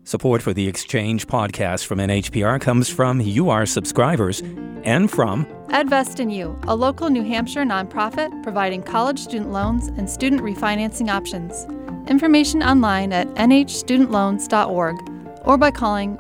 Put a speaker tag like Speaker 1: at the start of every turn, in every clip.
Speaker 1: Support for the Exchange podcast from NHPR comes from you, our subscribers, and from
Speaker 2: EdVest in You, a local New Hampshire nonprofit providing college student loans and student refinancing options. Information online at nhstudentloans.org or by calling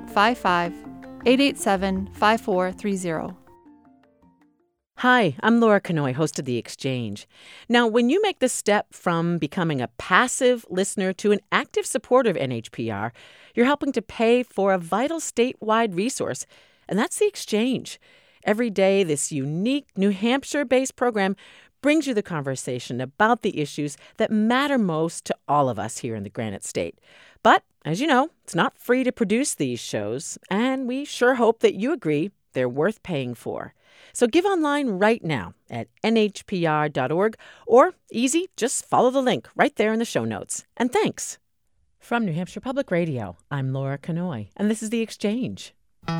Speaker 2: 1-855-887-5430.
Speaker 3: Hi, I'm Laura Kanoy, host of The Exchange. Now, when you make the step from becoming a passive listener to an active supporter of NHPR, you're helping to pay for a vital statewide resource, and that's The Exchange. Every day, this unique New Hampshire-based program brings you the conversation about the issues that matter most to all of us here in the Granite State. But, as you know, it's not free to produce these shows, and we sure hope that you agree they're worth paying for. So give online right now at nhpr.org, or easy, just follow the link right there in the show notes. And thanks. From New Hampshire Public Radio, I'm Laura Kanoy, and this is The Exchange.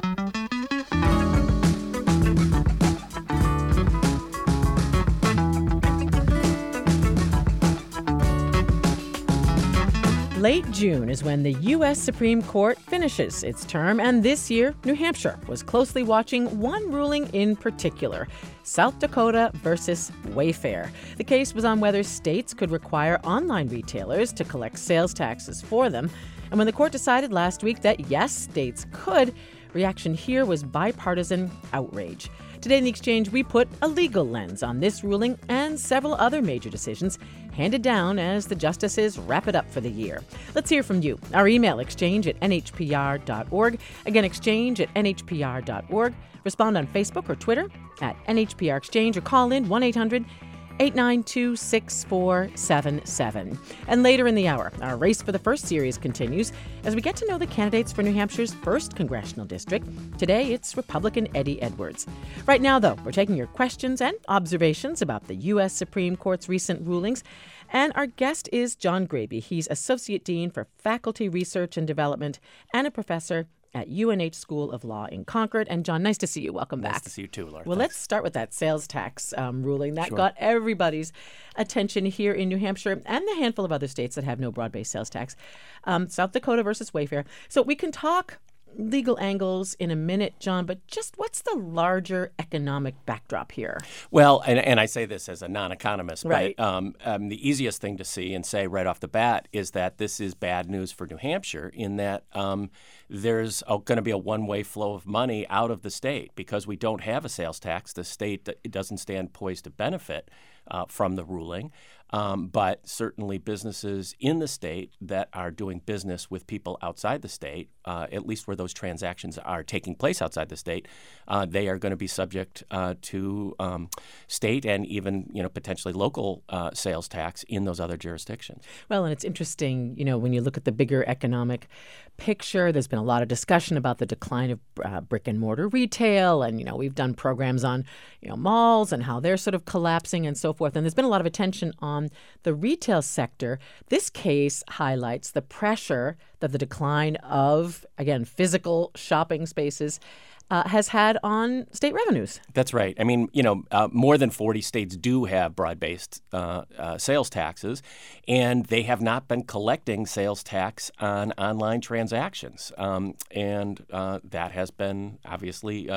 Speaker 3: Late June is when the U.S. Supreme Court finishes its term, and this year, New Hampshire was closely watching one ruling in particular, South Dakota versus Wayfair. The case was on whether states could require online retailers to collect sales taxes for them. And when the court decided last week that yes, states could, reaction here was bipartisan outrage. Today in The Exchange, we put a legal lens on this ruling and several other major decisions handed down as the justices wrap it up for the year. Let's hear from you. Our email, exchange@nhpr.org. Again, exchange@nhpr.org. Respond on Facebook or Twitter at NHPR Exchange, or call in 1-800-892-6477. And later in the hour, our Race for the First series continues as we get to know the candidates for New Hampshire's 1st Congressional District. Today, it's Republican Eddie Edwards. Right now, though, we're taking your questions and observations about the U.S. Supreme Court's recent rulings. And our guest is John Graby. He's Associate Dean for Faculty Research and Development and a professor at UNH School of Law in Concord. And John, nice to see you. Welcome back.
Speaker 4: Nice to see you too, Laura.
Speaker 3: Well, let's start with that sales tax ruling. That
Speaker 4: Sure.
Speaker 3: got everybody's attention here in New Hampshire and the handful of other states that have no broad-based sales tax. South Dakota versus Wayfair. So we can talk legal angles in a minute, John, but just what's the larger economic backdrop here?
Speaker 4: Well, and I say this as a non-economist,
Speaker 3: Right.
Speaker 4: but the easiest thing to see and say right off the bat is that this is bad news for New Hampshire in that there's going to be a one-way flow of money out of the state because we don't have a sales tax. The state doesn't stand poised to benefit from the ruling. But certainly businesses in the state that are doing business with people outside the state, at least where those transactions are taking place outside the state, they are going to be subject to state and even potentially local sales tax in those other jurisdictions.
Speaker 3: Well, and it's interesting, when you look at the bigger economic picture, there's been a lot of discussion about the decline of brick and mortar retail. And, we've done programs on, malls and how they're sort of collapsing and so forth. And there's been a lot of attention on the retail sector. This case highlights the pressure that the decline of, again, physical shopping spaces has had on state revenues.
Speaker 4: That's right. I mean, more than 40 states do have broad-based sales taxes, and they have not been collecting sales tax on online transactions. And that has been obviously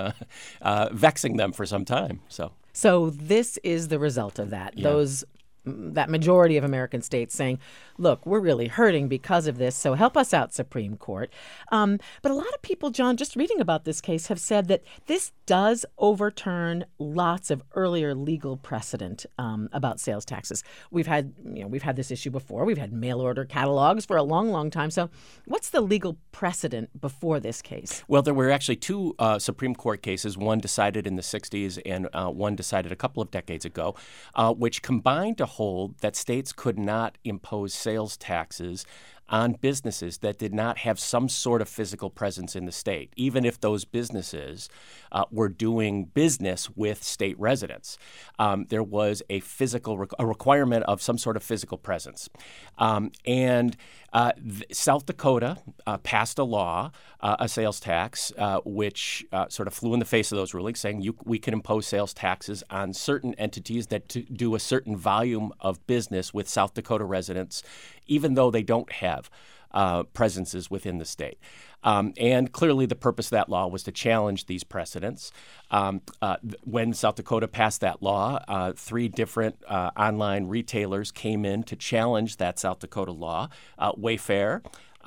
Speaker 4: vexing them for some time. So
Speaker 3: this is the result of that.
Speaker 4: Yeah.
Speaker 3: That majority of American states saying, look, we're really hurting because of this, so help us out, Supreme Court. But a lot of people, John, just reading about this case have said that this does overturn lots of earlier legal precedent about sales taxes. We've had this issue before. We've had mail order catalogs for a long, long time. So what's the legal precedent before this case?
Speaker 4: Well, there were actually two Supreme Court cases, one decided in the 60s and one decided a couple of decades ago, which combined to hold that states could not impose sales taxes on businesses that did not have some sort of physical presence in the state, even if those businesses were doing business with state residents. There was a requirement of some sort of physical presence. South Dakota passed a law, a sales tax, which sort of flew in the face of those rulings, saying we can impose sales taxes on certain entities that do a certain volume of business with South Dakota residents, even though they don't have presences within the state. And clearly the purpose of that law was to challenge these precedents. When South Dakota passed that law, 3 different online retailers came in to challenge that South Dakota law. Wayfair,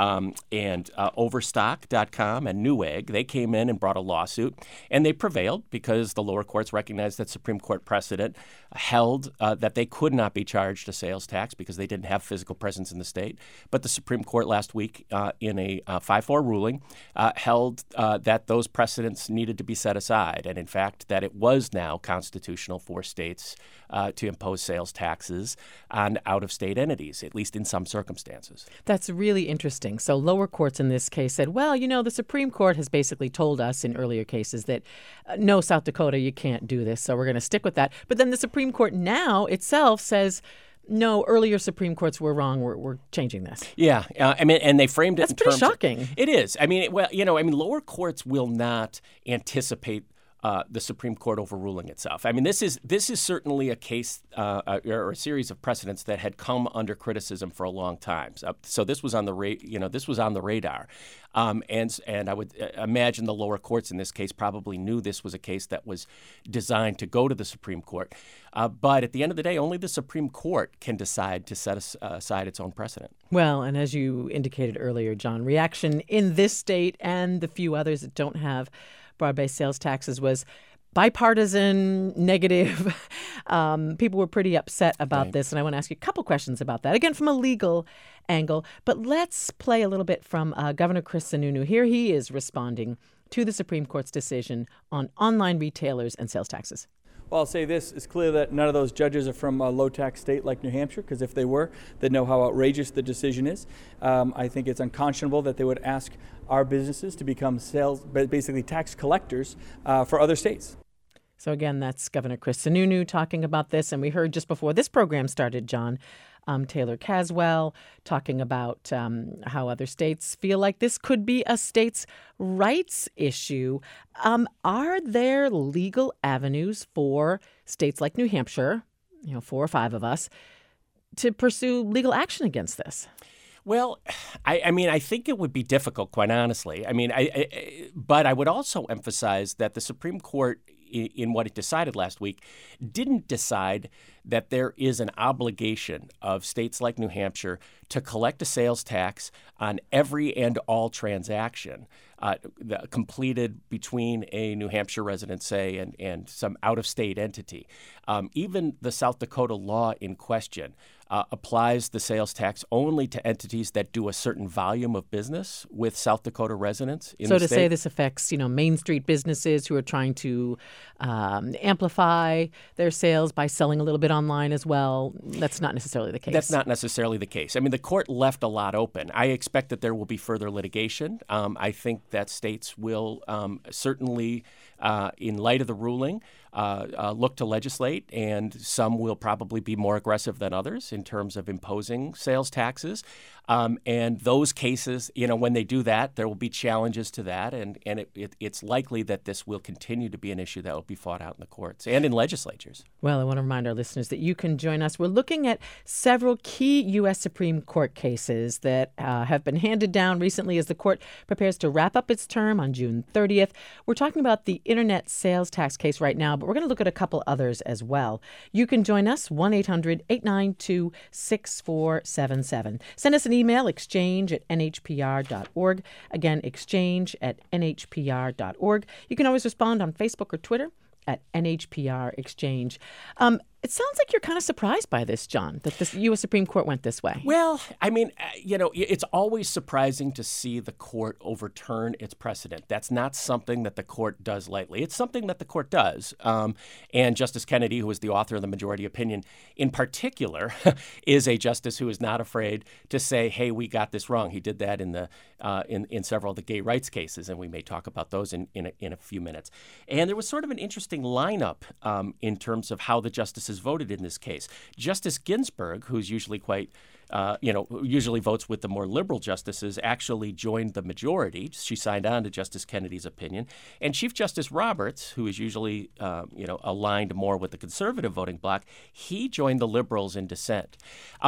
Speaker 4: and Overstock.com and Newegg, they came in and brought a lawsuit, and they prevailed because the lower courts recognized that Supreme Court precedent held that they could not be charged a sales tax because they didn't have physical presence in the state. But the Supreme Court last week, in a 5-4 ruling, held that those precedents needed to be set aside, and in fact that it was now constitutional for states to impose sales taxes on out-of-state entities, at least in some circumstances.
Speaker 3: That's really interesting. So lower courts in this case said, well, the Supreme Court has basically told us in earlier cases that no, South Dakota, you can't do this, so we're going to stick with that. But then the Supreme Court now itself says, no, earlier Supreme Courts were wrong. We're changing this.
Speaker 4: Yeah, and they framed it
Speaker 3: That's
Speaker 4: in
Speaker 3: pretty
Speaker 4: terms
Speaker 3: shocking.
Speaker 4: It is. Lower courts will not anticipate the Supreme Court overruling itself. This is certainly a case or a series of precedents that had come under criticism for a long time. So this was on the radar, and I would imagine the lower courts in this case probably knew this was a case that was designed to go to the Supreme Court. But at the end of the day, only the Supreme Court can decide to set aside its own precedent.
Speaker 3: Well, and as you indicated earlier, John, reaction in this state and the few others that don't have broad-based sales taxes was bipartisan, negative. People were pretty upset about this, and I want to ask you a couple questions about that, again, from a legal angle. But let's play a little bit from Governor Chris Sununu. Here he is responding to the Supreme Court's decision on online retailers and sales taxes.
Speaker 5: Well, I'll say this. It's clear that none of those judges are from a low-tax state like New Hampshire, because if they were, they'd know how outrageous the decision is. I think it's unconscionable that they would ask our businesses to become basically tax collectors for other states.
Speaker 3: So again, that's Governor Chris Sununu talking about this. And we heard just before this program started, John, Taylor Caswell talking about how other states feel like this could be a states' rights issue. Are there legal avenues for states like New Hampshire, 4 or 5 of us, to pursue legal action against this?
Speaker 4: Well, I think it would be difficult, quite honestly. But I would also emphasize that the Supreme Court, in what it decided last week, didn't decide that there is an obligation of states like New Hampshire to collect a sales tax on every and all transaction completed between a New Hampshire resident, say, and some out-of-state entity. Even the South Dakota law in question applies the sales tax only to entities that do a certain volume of business with South Dakota residents in the state. So to
Speaker 3: say this affects, Main Street businesses who are trying to amplify their sales by selling a little bit online as well, that's not necessarily the case.
Speaker 4: That's not necessarily the case. The court left a lot open. I expect that there will be further litigation. I think that states will certainly, in light of the ruling, look to legislate, and some will probably be more aggressive than others in terms of imposing sales taxes. And those cases, when they do that, there will be challenges to that, and it's likely that this will continue to be an issue that will be fought out in the courts and in legislatures.
Speaker 3: Well, I want to remind our listeners that you can join us. We're looking at several key U.S. Supreme Court cases that have been handed down recently as the court prepares to wrap up its term on June 30th. We're talking about the internet sales tax case right now, but we're going to look at a couple others as well. You can join us, 1-800-892-6477. Send us an email, exchange@nhpr.org. Again, exchange@nhpr.org. You can always respond on Facebook or Twitter at NHPR Exchange. It sounds like you're kind of surprised by this, John, that the U.S. Supreme Court went this way.
Speaker 4: Well, it's always surprising to see the court overturn its precedent. That's not something that the court does lightly. It's something that the court does. And Justice Kennedy, who is the author of the majority opinion, in particular, is a justice who is not afraid to say, hey, we got this wrong. He did that in several of the gay rights cases, and we may talk about those in a few minutes. And there was sort of an interesting lineup in terms of how the justices voted in this case. Justice Ginsburg, who's usually usually votes with the more liberal justices, actually joined the majority. She signed on to Justice Kennedy's opinion. And Chief Justice Roberts, who is usually aligned more with the conservative voting bloc, he joined the liberals in dissent.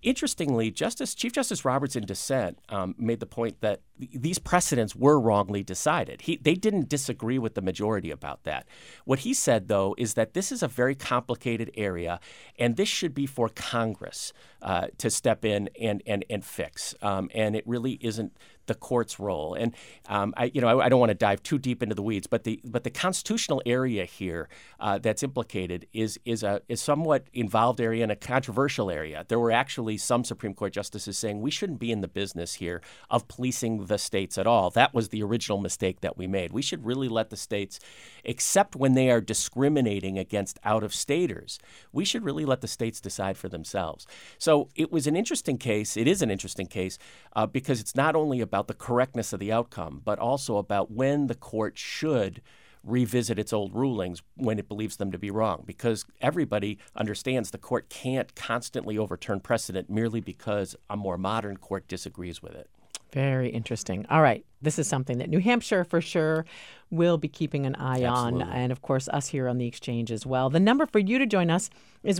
Speaker 4: Interestingly, Chief Justice Roberts in dissent made the point that these precedents were wrongly decided. They didn't disagree with the majority about that. What he said, though, is that this is a very complicated area, and this should be for Congress to step in and fix. And it really isn't the court's role. And I don't want to dive too deep into the weeds, but the constitutional area here that's implicated is a somewhat involved area and a controversial area. There were actually some Supreme Court justices saying we shouldn't be in the business here of policing the states at all. That was the original mistake that we made. We should really let the states, except when they are discriminating against out-of-staters, we should really let the states decide for themselves. So it was an interesting case. It is an interesting case because it's not only about the correctness of the outcome, but also about when the court should revisit its old rulings when it believes them to be wrong, because everybody understands the court can't constantly overturn precedent merely because a more modern court disagrees with it.
Speaker 3: Very interesting. All right. This is something that New Hampshire, for sure, will be keeping an eye on. And, of course, us here on the Exchange as well. The number for you to join us is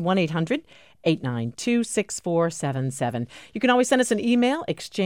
Speaker 3: 1-800-892-6477. You can always send us an email,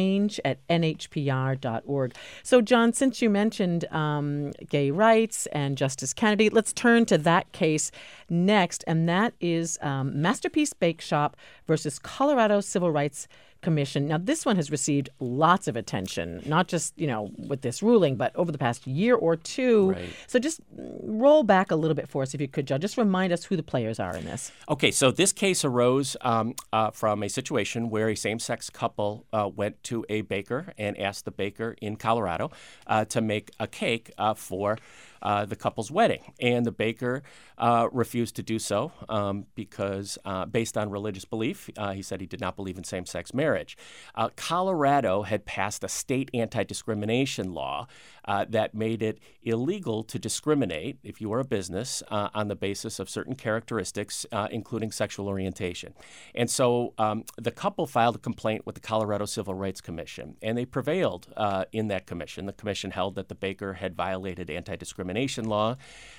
Speaker 3: exchange@nhpr.org. So, John, since you mentioned gay rights and Justice Kennedy, let's turn to that case next. And that is Masterpiece Bake Shop versus Colorado Civil Rights Commission. Now, this one has received lots of attention, not just, with this ruling, but over the past year or two.
Speaker 4: Right.
Speaker 3: So just roll back a little bit for us, if you could, Judge. Just remind us who the players are in this.
Speaker 4: Okay, so this case arose from a situation where a same-sex couple went to a baker and asked the baker in Colorado to make a cake for the couple's wedding. And the baker refused to do so because, based on religious belief, he said he did not believe in same-sex marriage. Colorado had passed a state anti-discrimination law that made it illegal to discriminate, if you were a business, on the basis of certain characteristics, including sexual orientation. And so the couple filed a complaint with the Colorado Civil Rights Commission, and they prevailed in that commission. The commission held that the baker had violated anti-discrimination law.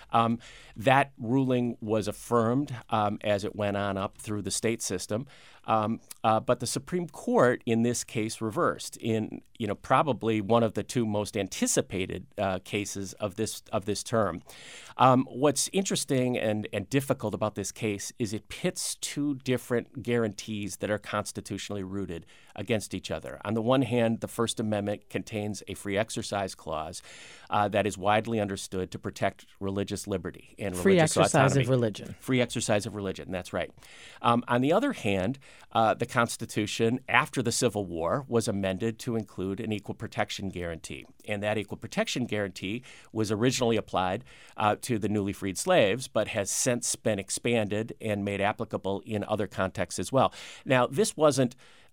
Speaker 4: That ruling was affirmed as it went on up through the state system. But the Supreme Court in this case reversed in probably one of the two most anticipated cases of this term. What's interesting and difficult about this case is it pits two different guarantees that are constitutionally rooted against each other. On the one hand, the First Amendment contains a free exercise clause that is widely understood to protect religious liberty and religious autonomy.
Speaker 3: Free exercise of religion.
Speaker 4: Free exercise of religion, that's right. On the other hand, the Constitution, after the Civil War, was amended to include an equal protection guarantee. And that equal protection guarantee was originally applied to the newly freed slaves, but has since been expanded and made applicable in other contexts as well. Now, this wasn't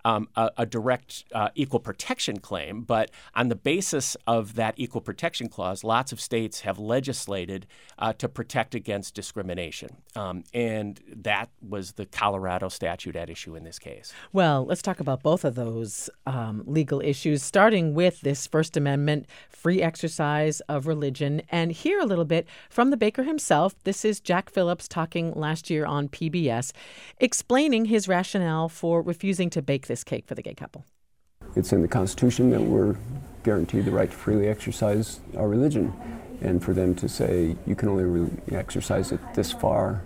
Speaker 4: a direct equal protection claim, but on the basis of that equal protection clause, lots of states have legislated to protect against discrimination. And that was the Colorado statute at issue in this case.
Speaker 3: Well, let's talk about both of those legal issues, starting with this First Amendment free exercise of religion. And hear a little bit from the baker himself. This is Jack Phillips talking last year on PBS, explaining his rationale for refusing to bake this cake for the gay couple.
Speaker 6: It's in the Constitution that we're guaranteed the right to freely exercise our religion. And for them to say you can only really exercise it this far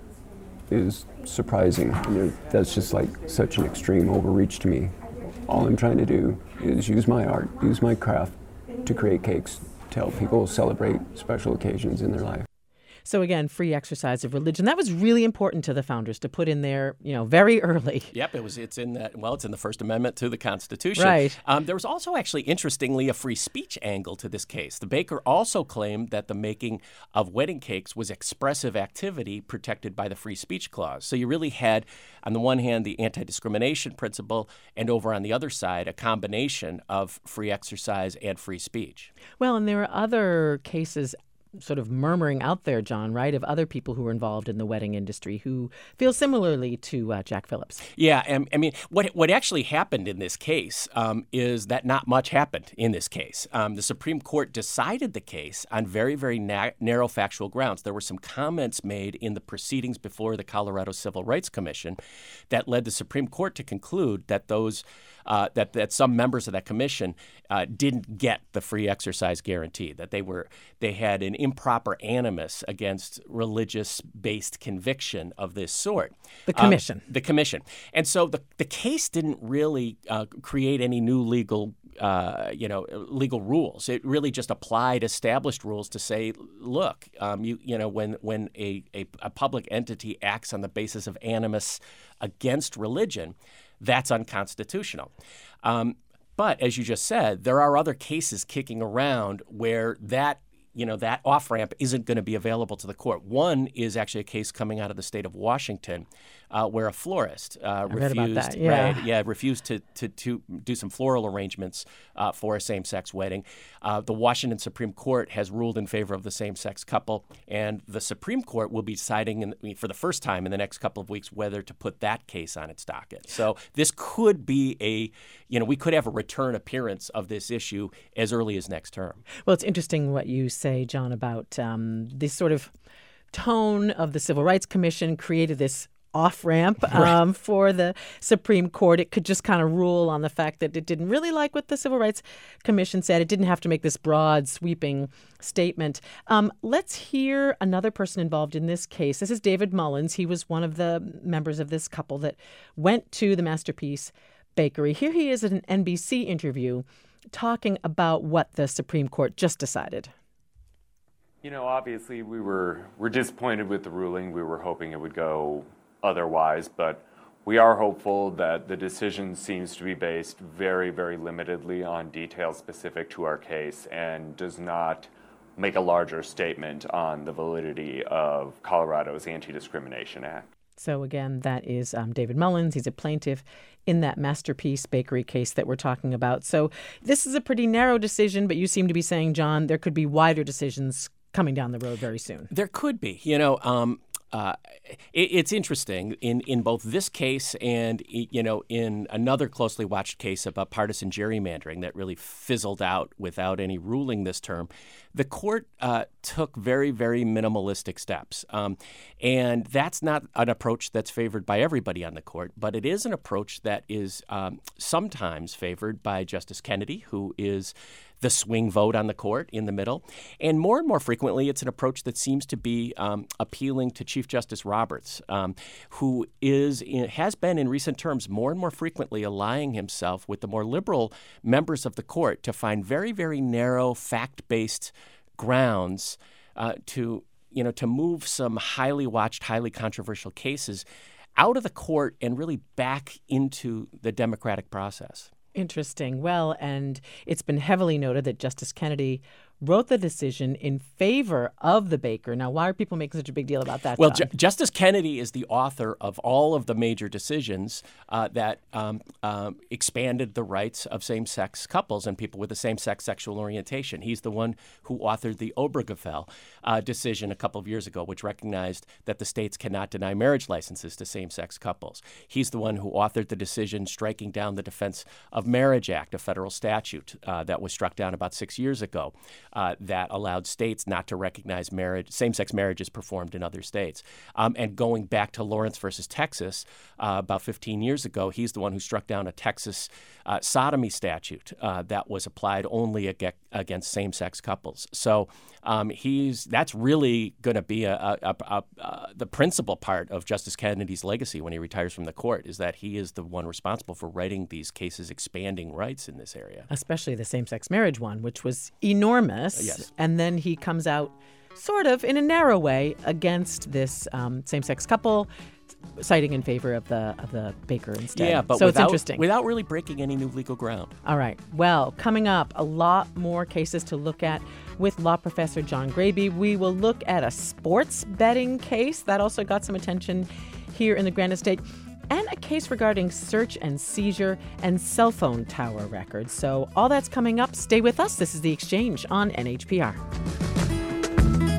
Speaker 6: is surprising. And that's just like such an extreme overreach to me. All I'm trying to do is use my art, use my craft to create cakes to help people celebrate special occasions in their life.
Speaker 3: So again, free exercise of religion. That was really important to the founders to put in there, very early.
Speaker 4: Yep, it's in the First Amendment to the Constitution.
Speaker 3: Right.
Speaker 4: There was also actually, interestingly, a free speech angle to this case. The baker also claimed that the making of wedding cakes was expressive activity protected by the free speech clause. So you really had, on the one hand, the anti-discrimination principle, and over on the other side, a combination of free exercise and free speech.
Speaker 3: Well, and there are other cases sort of murmuring out there, John, right, of other people who are involved in the wedding industry who feel similarly to Jack Phillips.
Speaker 4: Yeah, I mean, what actually happened in this case is that not much happened in this case. The Supreme Court decided the case on very, very narrow factual grounds. There were some comments made in the proceedings before the Colorado Civil Rights Commission that led the Supreme Court to conclude that that some members of that commission didn't get the free exercise guarantee, that they had an improper animus against religious-based conviction of this sort.
Speaker 3: The commission.
Speaker 4: The commission. And so the case didn't really create any new legal rules. It really just applied established rules to say, look, when a public entity acts on the basis of animus against religion, that's unconstitutional. But as you just said, there are other cases kicking around where that off-ramp isn't going to be available to the court. One is actually a case coming out of the state of Washington where a florist refused to do some floral arrangements for a same-sex wedding. The Washington Supreme Court has ruled in favor of the same-sex couple, and the Supreme Court will be deciding for the first time in the next couple of weeks whether to put that case on its docket. So this could be we could have a return appearance of this issue as early as next term.
Speaker 3: Well, it's interesting what you say, John, about this sort of tone of the Civil Rights Commission created this off-ramp for the Supreme Court. It could just kind of rule on the fact that it didn't really like what the Civil Rights Commission said. It didn't have to make this broad, sweeping statement. Let's hear another person involved in this case. This is David Mullins. He was one of the members of this couple that went to the Masterpiece Bakery. Here he is at an NBC interview talking about what the Supreme Court just decided.
Speaker 7: Obviously we're disappointed with the ruling. We were hoping it would go otherwise, but we are hopeful that the decision seems to be based very, very limitedly on details specific to our case and does not make a larger statement on the validity of Colorado's Anti-Discrimination Act.
Speaker 3: So again, that is David Mullins. He's a plaintiff in that Masterpiece Bakery case that we're talking about. So this is a pretty narrow decision, but you seem to be saying, John, there could be wider decisions coming down the road very soon.
Speaker 4: There could be. It's interesting in both this case and in another closely watched case about partisan gerrymandering that really fizzled out without any ruling this term. The court took very, very minimalistic steps, and that's not an approach that's favored by everybody on the court, but it is an approach that is sometimes favored by Justice Kennedy, who is the swing vote on the court in the middle. And more frequently, it's an approach that seems to be appealing to Chief Justice Roberts, who has been in recent terms more and more frequently allying himself with the more liberal members of the court to find very, very narrow, fact-based grounds to move some highly watched, highly controversial cases out of the court and really back into the democratic process.
Speaker 3: Interesting. Well, and it's been heavily noted that Justice Kennedy wrote the decision in favor of the baker. Now, why are people making such a big deal about that?
Speaker 4: Well, Justice Kennedy is the author of all of the major decisions that expanded the rights of same-sex couples and people with a same-sex sexual orientation. He's the one who authored the Obergefell decision a couple of years ago, which recognized that the states cannot deny marriage licenses to same-sex couples. He's the one who authored the decision striking down the Defense of Marriage Act, a federal statute that was struck down about 6 years ago. That allowed states not to recognize same-sex marriages performed in other states. And going back to Lawrence versus Texas about 15 years ago, he's the one who struck down a Texas sodomy statute that was applied only against same-sex couples. So that's really going to be the principal part of Justice Kennedy's legacy when he retires from the court, is that he is the one responsible for writing these cases expanding rights in this area.
Speaker 3: Especially the same-sex marriage one, which was enormous.
Speaker 4: Yes.
Speaker 3: And then he comes out sort of in a narrow way against this same-sex couple, citing in favor of the baker instead.
Speaker 4: Yeah, but
Speaker 3: so it's interesting.
Speaker 4: Without really breaking any new legal ground.
Speaker 3: All right. Well, coming up, a lot more cases to look at with law professor John Graby. We will look at a sports betting case that also got some attention here in the Granite State, and a case regarding search and seizure and cell phone tower records. So all that's coming up. Stay with us. This is The Exchange on NHPR.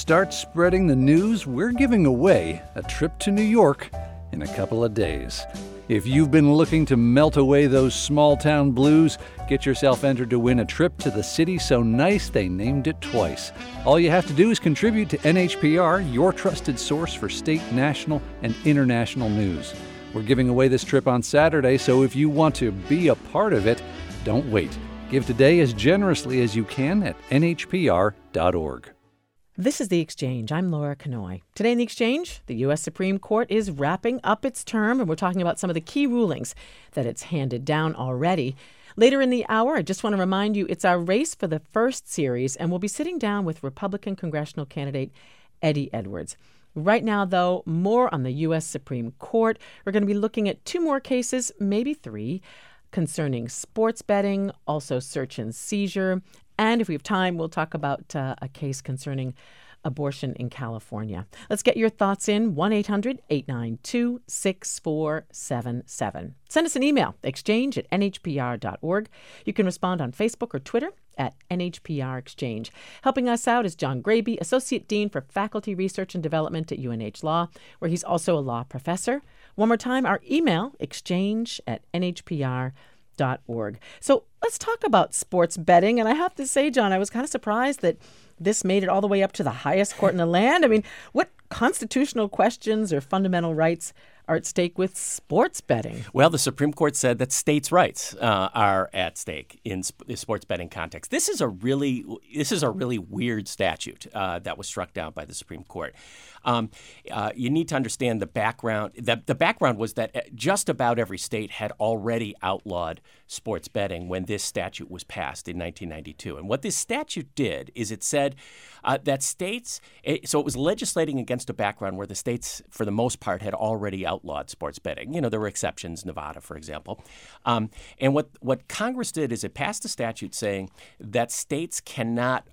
Speaker 8: start spreading the news, we're giving away a trip to New York in a couple of days. If you've been looking to melt away those small-town blues, get yourself entered to win a trip to the city so nice they named it twice. All you have to do is contribute to NHPR, your trusted source for state, national, and international news. We're giving away this trip on Saturday, so if you want to be a part of it, don't wait. Give today as generously as you can at nhpr.org.
Speaker 3: This is The Exchange. I'm Laura Kanoy. Today in The Exchange, the U.S. Supreme Court is wrapping up its term, and we're talking about some of the key rulings that it's handed down already. Later in the hour, I just want to remind you it's our race for the first series, and we'll be sitting down with Republican congressional candidate Eddie Edwards. Right now, though, more on the U.S. Supreme Court. We're going to be looking at 2 more cases, maybe 3, concerning sports betting, also search and seizure. And if we have time, we'll talk about a case concerning abortion in California. Let's get your thoughts in, 1-800-892-6477. Send us an email, exchange@nhpr.org. You can respond on Facebook or Twitter at NHPR Exchange. Helping us out is John Graby, Associate Dean for Faculty Research and Development at UNH Law, where he's also a law professor. One more time, our email, exchange@nhpr.org. So let's talk about sports betting. And I have to say, John, I was kind of surprised that this made it all the way up to the highest court in the land. I mean, what constitutional questions or fundamental rights are at stake with sports betting?
Speaker 4: Well, the Supreme Court said that states' rights are at stake in the sports betting context. This is a really weird statute that was struck down by the Supreme Court. You need to understand the background. The background was that just about every state had already outlawed sports betting when this statute was passed in 1992. And what this statute did is it said that states – so it was legislating against a background where the states, for the most part, had already outlawed sports betting. You know, there were exceptions, Nevada, for example. And what Congress did is it passed a statute saying that states cannot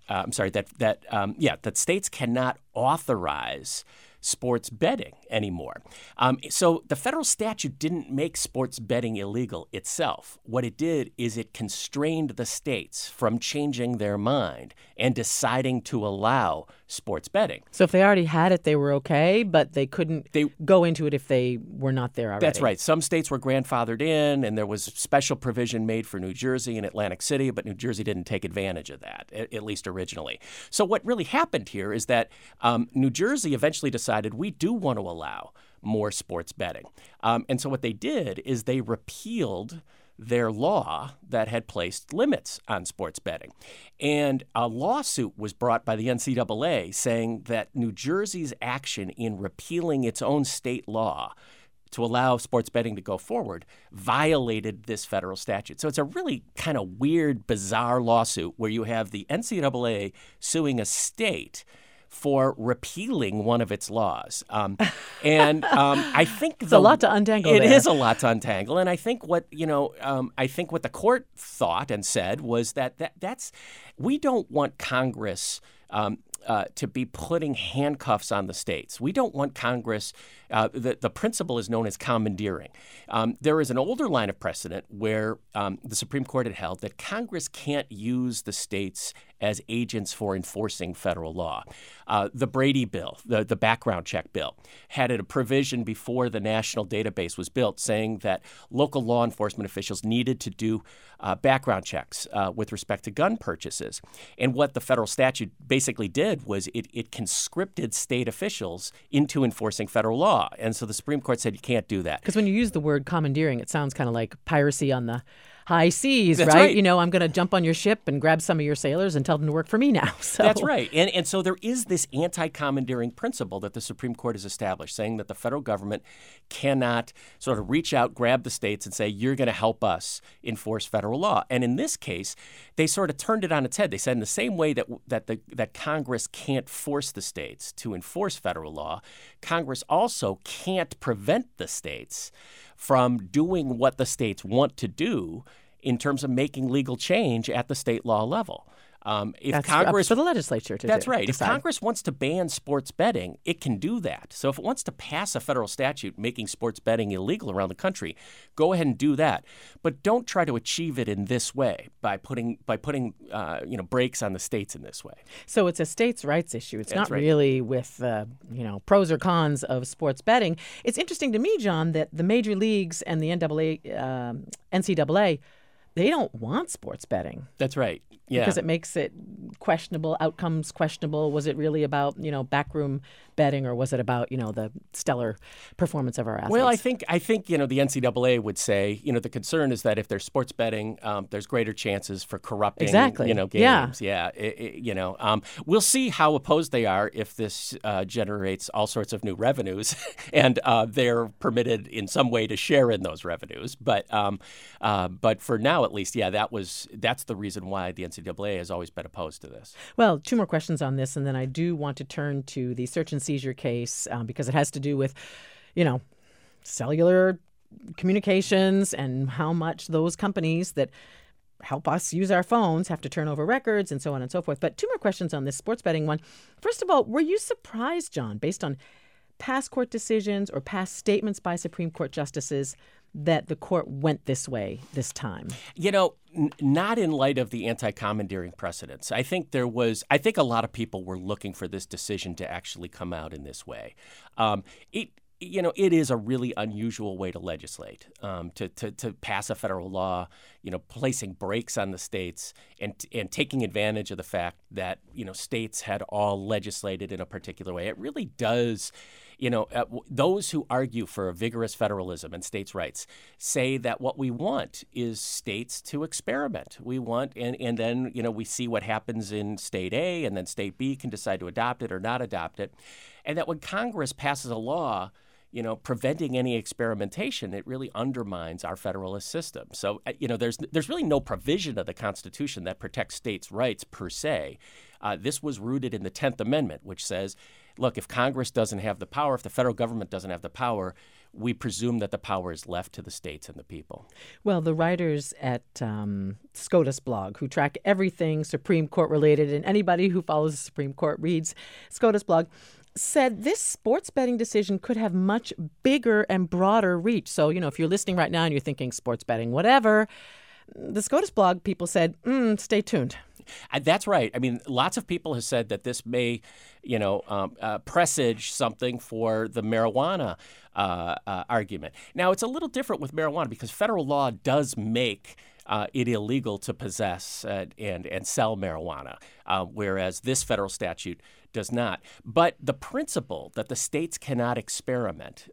Speaker 4: that states cannot authorize sports betting anymore. So the federal statute didn't make sports betting illegal itself. What it did is it constrained the states from changing their mind and deciding to allow sports betting.
Speaker 3: So if they already had it, they were okay, but they couldn't go into it if they were not there already.
Speaker 4: That's right. Some states were grandfathered in, and there was special provision made for New Jersey and Atlantic City, but New Jersey didn't take advantage of that, at least originally. So what really happened here is that New Jersey eventually decided we do want to allow more sports betting. And so what they did is they repealed their law that had placed limits on sports betting. And a lawsuit was brought by the NCAA saying that New Jersey's action in repealing its own state law to allow sports betting to go forward violated this federal statute. So it's a really kind of weird, bizarre lawsuit where you have the NCAA suing a state for repealing one of its laws. I think
Speaker 3: it's a lot to untangle.
Speaker 4: It is a lot to untangle. And I think what the court thought and said was that's we don't want Congress to be putting handcuffs on the states. We don't want Congress. The principle is known as commandeering. There is an older line of precedent where the Supreme Court had held that Congress can't use the states as agents for enforcing federal law. The Brady bill, the background check bill, had a provision before the national database was built saying that local law enforcement officials needed to do background checks with respect to gun purchases. And what the federal statute basically did was it conscripted state officials into enforcing federal law. And so the Supreme Court said you can't do that.
Speaker 3: Because when you use the word commandeering, it sounds kind of like piracy on the high seas,
Speaker 4: That's
Speaker 3: right? You know, I'm going to jump on your ship and grab some of your sailors and tell them to work for me now. So.
Speaker 4: That's right. And so there is this anti-commandeering principle that the Supreme Court has established, saying that the federal government cannot sort of reach out, grab the states and say, you're going to help us enforce federal law. And in this case, they sort of turned it on its head. They said in the same way that Congress can't force the states to enforce federal law, Congress also can't prevent the states from doing what the states want to do in terms of making legal change at the state law level. If
Speaker 3: That's
Speaker 4: Congress,
Speaker 3: up for the legislature to
Speaker 4: That's right.
Speaker 3: decide.
Speaker 4: If Congress wants to ban sports betting, it can do that. So if it wants to pass a federal statute making sports betting illegal around the country, go ahead and do that. But don't try to achieve it in this way by putting brakes on the states in this way.
Speaker 3: So it's a states' rights issue. It's
Speaker 4: That's
Speaker 3: not
Speaker 4: right.
Speaker 3: really with pros or cons of sports betting. It's interesting to me, John, that the major leagues and the NCAA, they don't want sports betting.
Speaker 4: That's right. Yeah.
Speaker 3: Because it makes it questionable, outcomes questionable. Was it really about, backroom betting, or was it about, the stellar performance of our athletes?
Speaker 4: Well, I think the NCAA would say, the concern is that if there's sports betting, there's greater chances for corrupting,
Speaker 3: Exactly.
Speaker 4: games.
Speaker 3: Yeah.
Speaker 4: We'll see how opposed they are if this generates all sorts of new revenues, and they're permitted in some way to share in those revenues. But for now, at least, that's the reason why the NCAA has always been opposed to this.
Speaker 3: Well, two more questions on this, and then I do want to turn to the search and seizure case because it has to do with, cellular communications and how much those companies that help us use our phones have to turn over records and so on and so forth. But two more questions on this sports betting one. First of all, were you surprised, John, based on past court decisions or past statements by Supreme Court justices, that the court went this way this time?
Speaker 4: Not in light of the anti-commandeering precedents. I think a lot of people were looking for this decision to actually come out in this way. It is a really unusual way to legislate, to pass a federal law, placing brakes on the states and taking advantage of the fact that, states had all legislated in a particular way. It really does. Those who argue for a vigorous federalism and states' rights say that what we want is states to experiment. We want, and then, we see what happens in state A, and then state B can decide to adopt it or not adopt it. And that when Congress passes a law, preventing any experimentation, it really undermines our federalist system. So, there's really no provision of the Constitution that protects states' rights per se. This was rooted in the 10th Amendment, which says, look, if Congress doesn't have the power, if the federal government doesn't have the power, we presume that the power is left to the states and the people.
Speaker 3: Well, the writers at SCOTUS blog, who track everything Supreme Court related, and anybody who follows the Supreme Court reads SCOTUS blog, said this sports betting decision could have much bigger and broader reach. So, if you're listening right now and you're thinking sports betting, whatever, the SCOTUS blog people said, stay tuned.
Speaker 4: That's right. I mean, lots of people have said that this may, presage something for the marijuana argument. Now, it's a little different with marijuana because federal law does make it illegal to possess and sell marijuana, whereas this federal statute does not. But the principle that the states cannot experiment,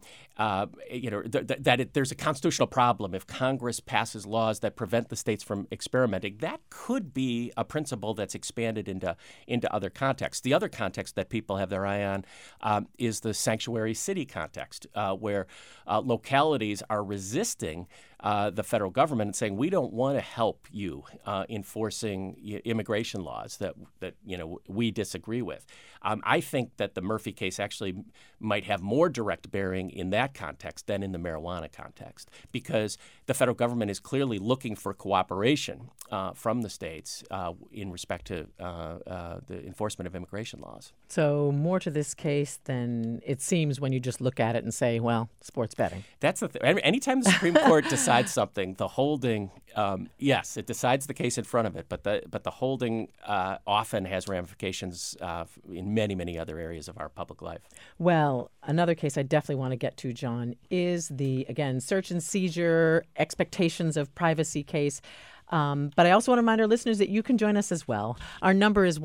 Speaker 4: there's a constitutional problem if Congress passes laws that prevent the states from experimenting. That could be a principle that's expanded into other contexts. The other context that people have their eye on is the sanctuary city context, where localities are resisting the federal government and saying, we don't want to help you enforcing immigration laws that we disagree with. I think that the Murphy case actually might have more direct bearing in that context than in the marijuana context, because the federal government is clearly looking for cooperation from the states in respect to the enforcement of immigration laws.
Speaker 3: So more to this case than it seems when you just look at it and say, well, sports betting.
Speaker 4: That's the thing. Anytime the Supreme Court decides something, the holding, yes, it decides the case in front of it, but the holding often has ramifications in many, many other areas of our public life.
Speaker 3: Well, another case I definitely want to get to, John, is the, again, search and seizure, expectations of privacy case. But I also want to remind our listeners that you can join us as well. Our number is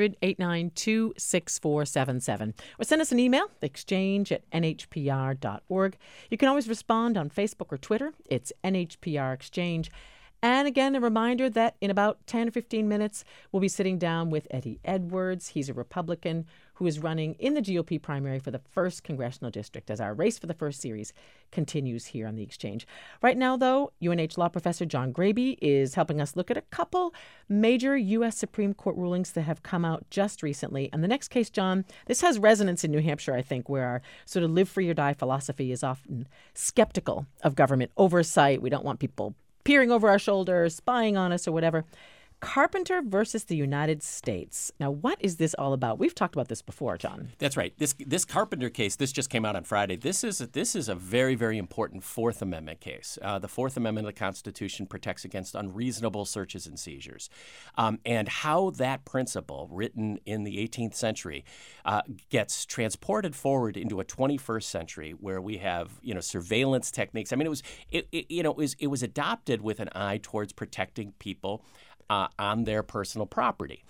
Speaker 3: 1-800-892-6477. Or send us an email, exchange@nhpr.org. You can always respond on Facebook or Twitter. It's NHPR Exchange. And again, a reminder that in about 10 or 15 minutes, we'll be sitting down with Eddie Edwards. He's a Republican who is running in the GOP primary for the 1st Congressional District as our Race for the First series continues here on The Exchange. Right now, though, UNH law professor John Graby is helping us look at a couple major U.S. Supreme Court rulings that have come out just recently. And the next case, John, this has resonance in New Hampshire, I think, where our sort of live free or die philosophy is often skeptical of government oversight. We don't want people peering over our shoulders, spying on us or whatever. Carpenter versus the United States. Now, what is this all about? We've talked about this before, John.
Speaker 4: That's right. This Carpenter case, this just came out on Friday. This is a very, very important Fourth Amendment case. The Fourth Amendment of the Constitution protects against unreasonable searches and seizures. And how that principle, written in the 18th century, gets transported forward into a 21st century where we have, surveillance techniques. I mean, it was adopted with an eye towards protecting people on their personal property.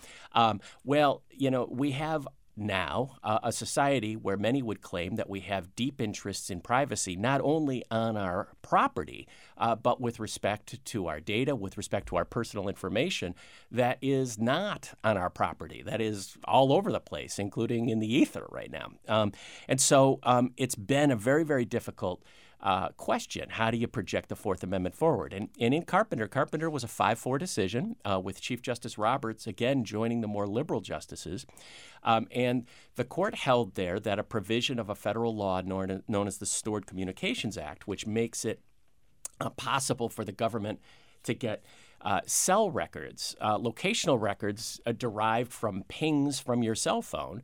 Speaker 4: We have now a society where many would claim that we have deep interests in privacy, not only on our property, but with respect to our data, with respect to our personal information that is not on our property, that is all over the place, including in the ether right now. And so it's been a very, very difficult question. How do you project the Fourth Amendment forward? And in Carpenter was a 5-4 decision with Chief Justice Roberts, again, joining the more liberal justices. And the court held there that a provision of a federal law known as the Stored Communications Act, which makes it possible for the government to get cell records, locational records derived from pings from your cell phone,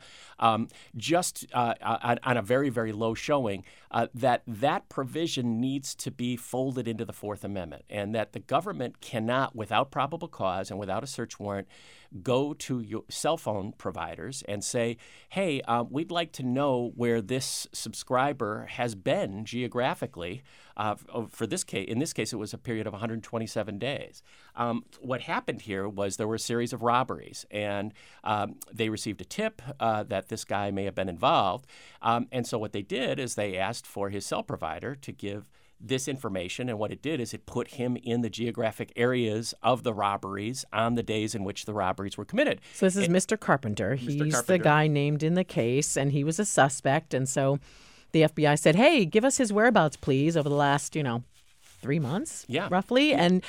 Speaker 4: just on a very, very low showing, that provision needs to be folded into the Fourth Amendment, and that the government cannot, without probable cause and without a search warrant, go to your cell phone providers and say, hey, we'd like to know where this subscriber has been geographically. For this case, in this case, it was a period of 127 days. What happened here was there were a series of robberies, and they received a tip that this guy may have been involved. And so what they did is they asked for his cell provider to give this information, and what it did is it put him in the geographic areas of the robberies on the days in which the robberies were committed.
Speaker 3: So this is Mr. Carpenter. He's the guy named in the case, and he was a suspect. And so the FBI said, hey, give us his whereabouts, please, over the last, 3 months, roughly. And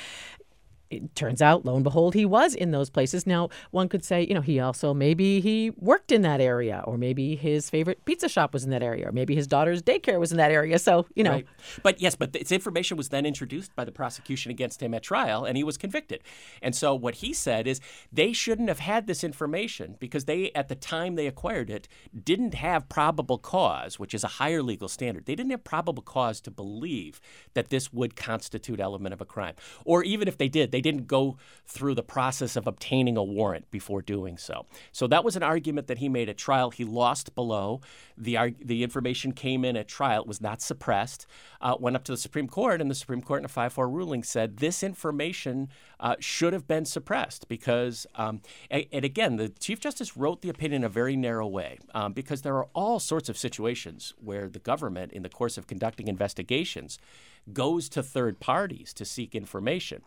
Speaker 3: it turns out, lo and behold, he was in those places. Now, one could say, maybe he worked in that area, or maybe his favorite pizza shop was in that area, or maybe his daughter's daycare was in that area. So,
Speaker 4: Right. But this information was then introduced by the prosecution against him at trial, and he was convicted. And so what he said is they shouldn't have had this information because they, at the time they acquired it, didn't have probable cause, which is a higher legal standard. They didn't have probable cause to believe that this would constitute element of a crime. Or even if they did, they didn't go through the process of obtaining a warrant before doing so. So that was an argument that he made at trial. He lost below. The information came in at trial. It was not suppressed. Went up to the Supreme Court, and the Supreme Court in a 5-4 ruling said this information should have been suppressed because, and again, the Chief Justice wrote the opinion in a very narrow way because there are all sorts of situations where the government, in the course of conducting investigations, goes to third parties to seek information.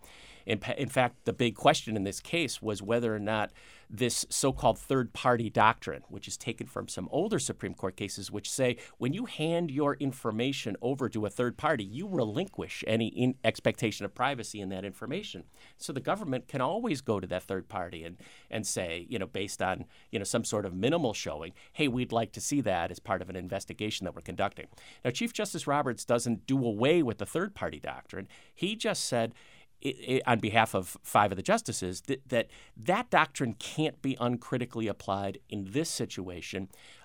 Speaker 4: In fact, the big question in this case was whether or not this so-called third-party doctrine, which is taken from some older Supreme Court cases, which say when you hand your information over to a third party, you relinquish any expectation of privacy in that information. So the government can always go to that third party and say, based on, some sort of minimal showing, hey, we'd like to see that as part of an investigation that we're conducting. Now, Chief Justice Roberts doesn't do away with the third-party doctrine. He just said, on behalf of 5 of the justices, that doctrine can't be uncritically applied in this situation,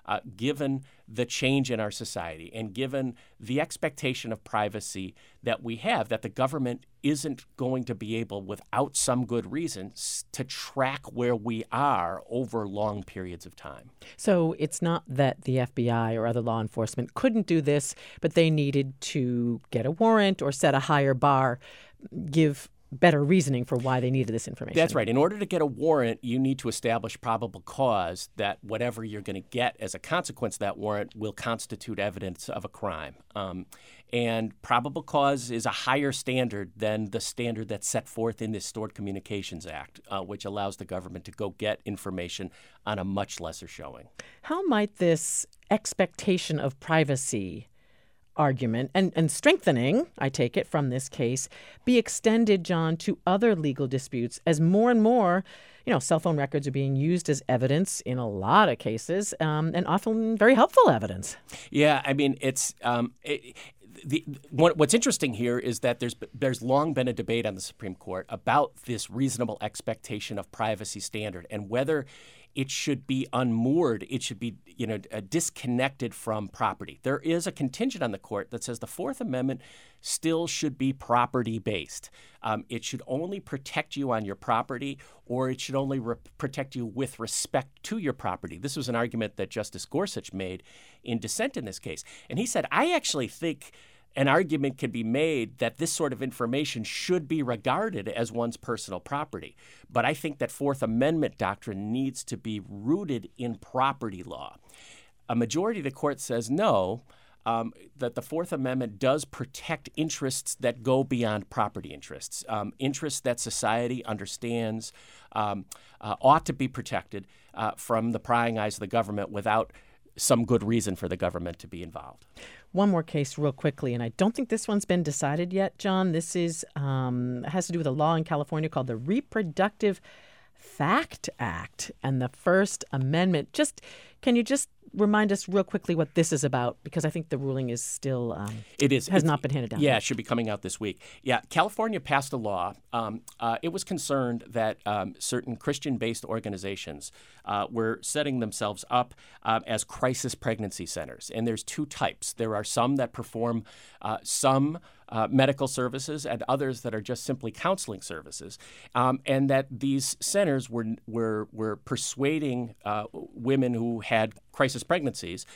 Speaker 4: given the change in our society and given the expectation of privacy that we have, that the government isn't going to be able, without some good reason, to track where we are over long periods of time.
Speaker 3: So it's not that the FBI or other law enforcement couldn't do this, but they needed to get a warrant or set a higher bar, give better reasoning for why they needed this information.
Speaker 4: That's right. In order to get a warrant, you need to establish probable cause that whatever you're going to get as a consequence of that warrant will constitute evidence of a crime. And probable cause is a higher standard than the standard that's set forth in this Stored Communications Act, which allows the government to go get information on a much lesser showing.
Speaker 3: How might this expectation of privacy argument and strengthening, I take it, from this case, be extended, John, to other legal disputes as more and more, cell phone records are being used as evidence in a lot of cases, and often very helpful evidence?
Speaker 4: Yeah, I mean, what's interesting here is that there's long been a debate on the Supreme Court about this reasonable expectation of privacy standard and whether it should be unmoored, it should be disconnected from property. There is a contingent on the court that says the Fourth Amendment still should be property-based. It should only protect you on your property, or it should only protect you with respect to your property. This was an argument that Justice Gorsuch made in dissent in this case. And he said, I actually think an argument can be made that this sort of information should be regarded as one's personal property. But I think that Fourth Amendment doctrine needs to be rooted in property law. A majority of the court says no, that the Fourth Amendment does protect interests that go beyond property interests, interests that society understands ought to be protected from the prying eyes of the government without some good reason for the government to be involved.
Speaker 3: One more case real quickly, and I don't think this one's been decided yet, John. This is has to do with a law in California called the Reproductive Fact Act and the First Amendment. Can you just remind us real quickly what this is about? Because I think the ruling is still has not been handed down.
Speaker 4: Yeah, it should be coming out this week. Yeah, California passed a law. It was concerned that certain Christian-based organizations were setting themselves up as crisis pregnancy centers. And there's two types. There are some that perform some medical services and others that are just simply counseling services, and that these centers were persuading women who had crisis pregnancies,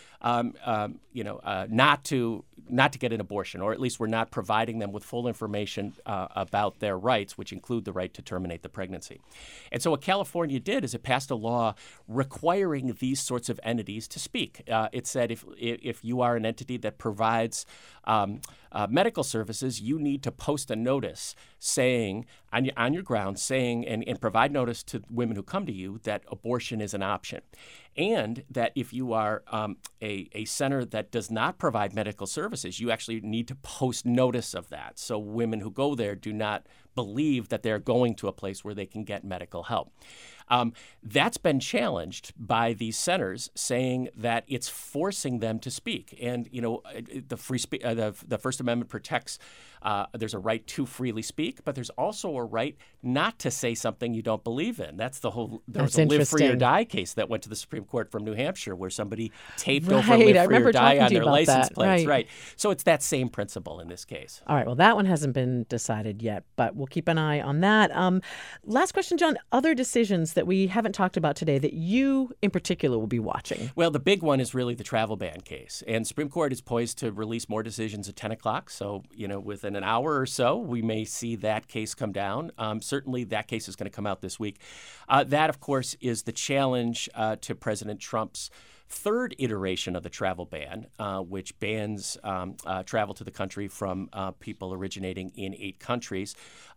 Speaker 4: not to get an abortion, or at least we're not providing them with full information about their rights, which include the right to terminate the pregnancy. And so what California did is it passed a law requiring these sorts of entities to speak. It said if you are an entity that provides medical services, you need to post a notice saying on your grounds, saying and provide notice to women who come to you that abortion is an option. And that if you are a center that does not provide medical services, you actually need to post notice of that. So women who go there do not believe that they're going to a place where they can get medical help. That's been challenged by these centers, saying that it's forcing them to speak. And the First Amendment protects. There's a right to freely speak, but there's also a right not to say something you don't believe in. That's the whole. There was a Live Free or Die case that went to the Supreme Court from New Hampshire, where somebody taped over Live Free or Die on their license plates. Right. So it's that same principle in this case.
Speaker 3: All right. Well, that one hasn't been decided yet, but we'll keep an eye on that. Last question, John. Other decisions that we haven't talked about today that you in particular will be watching?
Speaker 4: Well, the big one is really the travel ban case. And Supreme Court is poised to release more decisions at 10 o'clock. So, within an hour or so, we may see that case come down. Certainly that case is going to come out this week. That, of course, is the challenge to President Trump's third iteration of the travel ban, which bans travel to the country from people originating in 8 countries.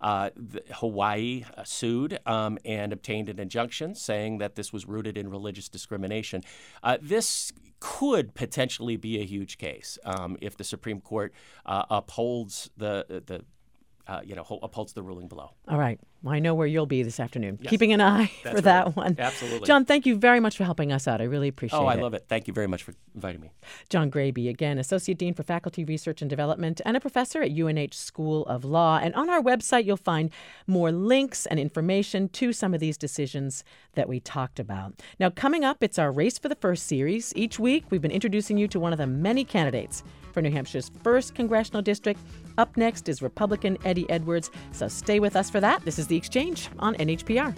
Speaker 4: Hawaii sued and obtained an injunction saying that this was rooted in religious discrimination. This could potentially be a huge case if the Supreme Court upholds upholds the ruling below.
Speaker 3: All right. Well, I know where you'll be this afternoon. Yes. Keeping an eye for that one.
Speaker 4: Absolutely.
Speaker 3: John, thank you very much for helping us out. I really appreciate it.
Speaker 4: Oh, I love it. Thank you very much for inviting me.
Speaker 3: John Graby, again, Associate Dean for Faculty Research and Development and a professor at UNH School of Law. And on our website, you'll find more links and information to some of these decisions that we talked about. Now, coming up, it's our Race for the First series. Each week, we've been introducing you to one of the many candidates for New Hampshire's 1st Congressional District. Up next is Republican Eddie Edwards. So stay with us for that. This is The Exchange on NHPR.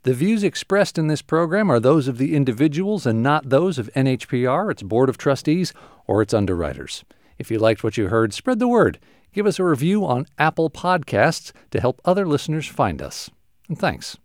Speaker 8: The views expressed in this program are those of the individuals and not those of NHPR, its Board of Trustees, or its underwriters. If you liked what you heard, spread the word. Give us a review on Apple Podcasts to help other listeners find us. And thanks.